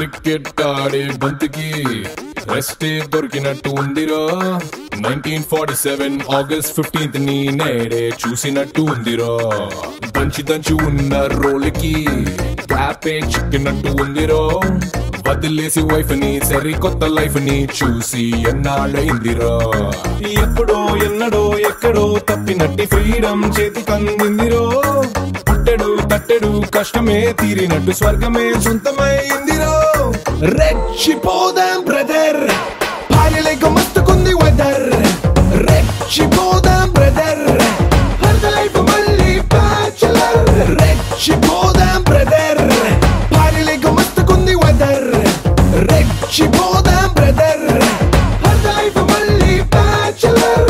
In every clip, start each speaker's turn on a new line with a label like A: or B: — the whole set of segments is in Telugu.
A: క్రికెట్ ఆడే బంతికి రెస్టే దొరికినట్టు ఉందిరా 1947 ఆగస్ట్ 15th ని నేడే చూసినట్టు ఉందిరా దంచి ఉన్న రోల్కి క్యాపే చిక్కినట్టు ఉందిరా వదిలేసి వైఫ్ ని సరికొత్త లైఫ్ ని చూసి ఎన్నాళ్ళైందిరా ఎప్పుడో ఎన్నడో ఎక్కడో తప్పినట్టి ఫ్రీడమ్ చేతికందిందిరో తట్టెడు కష్టమే తీరినట్టు స్వర్గమే సొంతమైందిరో రెచ్చిపోదాం బ్రదర్ భార్యలేక మస్తుకుంది వెదర్ రెచ్చిపోదాం బ్రదర్ లైఫ్ మళ్ళీ బ్యాచులర్ రెచ్చిపోదాం బ్రదర్ భార్యలేక మస్తుకుంది వెదర్ రెచ్చిపోదాం బ్రదర్ లైఫ్ మళ్ళీ బ్యాచులర్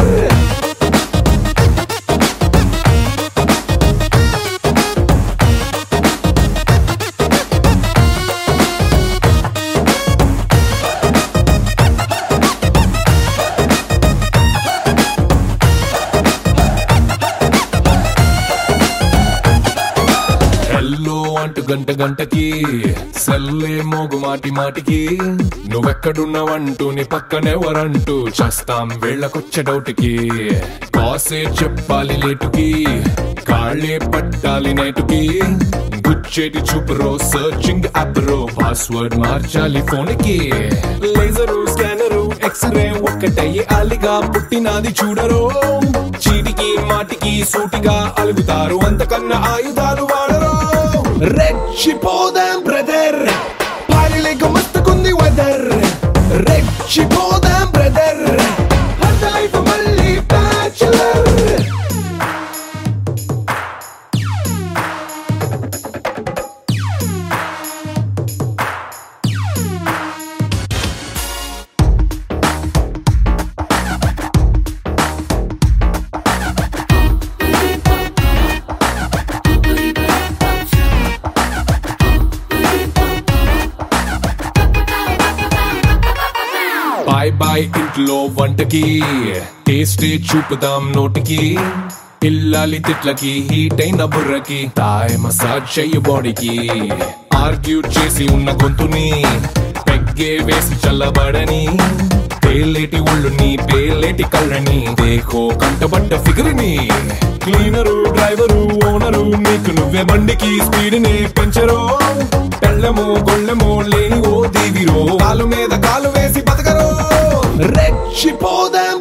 A: అంటూ గంటకి సెల్లే మోగు మాటికి నువ్వెక్కడున్నావంటూ నీ పక్కనెవరంటూ చేస్తాం వేళ్ళకొచ్చే డౌట్కి కాసే చెప్పాలి లేటుకి కాళ్ళే పట్టాలి నైటుకి గుచ్చేటి చూపురో సర్చింగ్ యాప్ రో పాస్వర్డ్ మార్చాలి ఫోన్ కి లేజరు స్కానరు ఎక్స్రే ఒక్కటయ్యి అలిగా పుట్టినది చూడరో చీటికి మాటికి సూటిగా అలుగుతారు అంతకన్నా ఆయుధాలు వాడరో రెచ్చిపోదాం బ్రదర్ భార్యలేక మస్తుకుంది వెదర్ రెచ్చిపోదాం బ్రదర్ లైఫ్ మళ్ళీ బ్యాచులర్ బాయ్ ఇంట్లో వంటకి టేస్టే చూపుదాం నోటికి పిల్లాలి తిట్లకి హీట్ అయిన బుర్రకి తాయ్ మసాజ్ చెయ్యి బాడీకి ఆర్గ్యూ చేసి ఉన్న గొంతుని పెగ్గే వేసి చల్లబడని పేలేటి ఒళ్ళుని పేలేటి కళ్ళని దేహో కంటబడ్డ ఫిగర్ని క్లీనరు డ్రైవరు ఓనరు నీకు నువ్వే బండికి స్పీడ్ ని పెంచరో పెళ్ళమో గొళ్ళమో లేని ఓ దేవిరో కాలు మీద కాలు వేసి బతకరో రెచ్చిపోదాం